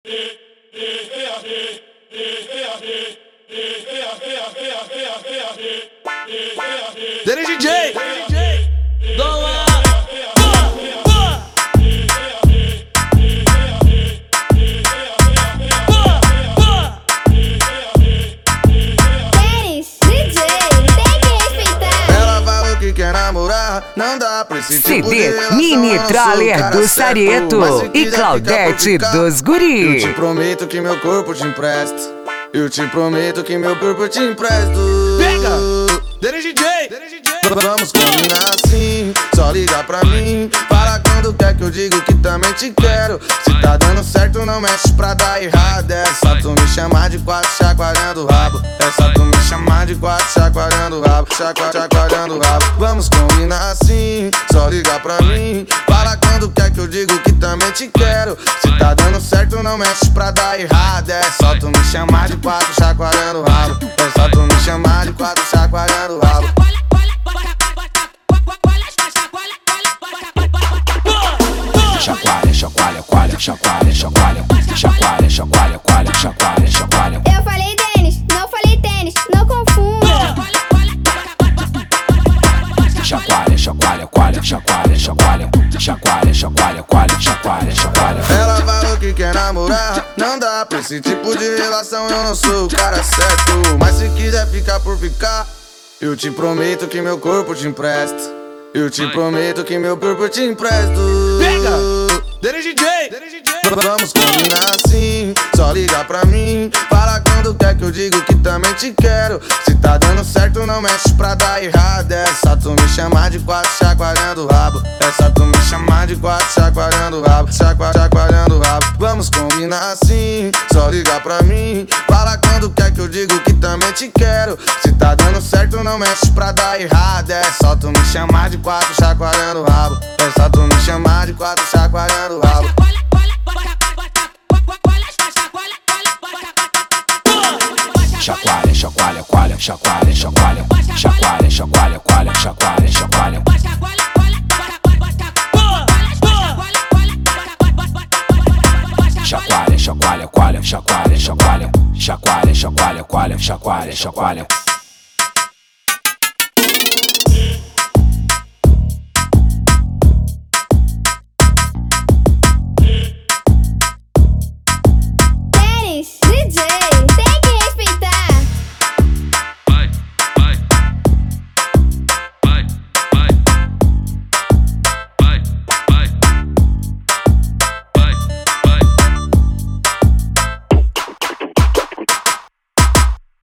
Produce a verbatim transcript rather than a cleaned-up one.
Dele D J, Dom quer namorar, não dá pra esse C tipo de D relação. Mini Trailer do Certo, Sarieto mas se e quiser Claudete ficar por dos ficar, Guri. eu te prometo que meu corpo te empresto. Eu te prometo que meu corpo te empresto. Pega! Dele D J, Dele D J. Vamos combinar assim, só liga pra mim. Fala quando quer que eu digo que também te quero. Se tá dando certo, não mexe pra dar errado. É só tu me chamar de quatro chacoalhando o rabo. É só tu me chamar de quatro chacoalhando o rabo. Chacua, chacoalhando o rabo. Vamos combinar assim, só liga pra mim. Fala quando quer que eu digo que também te quero. Se tá dando certo, não mexe pra dar errado. É só tu me chamar de quatro chacoalhando o rabo. É só tu me chamar de quatro chacoalhando o rabo. Chacoalha, chacoalha, coalha, chacoalha, chacoalha, chacoalha, chacoalha, coalha, chacoalha, chacoalha. Eu falei tênis, não falei tênis, não confunda. Chacoalha, chacoalha, coalha, chacoalha, chacoalha, chacoalha, chacoalha, coalha, chacoalha, chacoalha. Ela falou que quer namorar, não dá pra esse tipo de relação. Eu não sou o cara certo, mas se quiser ficar por ficar, eu te prometo que meu corpo te empresto. Eu te prometo que meu corpo te empresto. Pega! Dele D J, Dele D J. Vamos combinar assim, só liga pra mim. Fala quando quer que eu digo que também te quero. Se tá dando certo, não mexe pra dar errado. É só tu me chamar de quatro chacoalhando o rabo. É só tu me chamar de quatro chacoalhando o rabo. Chacua, chacoalhando o rabo. Vamos combinar assim, só liga pra mim. Fala quando quer que eu digo que também te quero. Se tá dando certo, não mexe pra dar errado. É só tu me chamar de quatro chacoalhando o rabo. É só tu me chamar de quatro chacoalhando o rabo. Chacoalha, chacoalha, coalha, chacoalha, chacoalha, chacoalha, chacoalha, coalha, chacoalha, chacoalha. Chacoalha, chacoalha, coalha, chacoalha, chacoalha, chacoalha, chacoalha, coalha, chacoalha, chacoalha.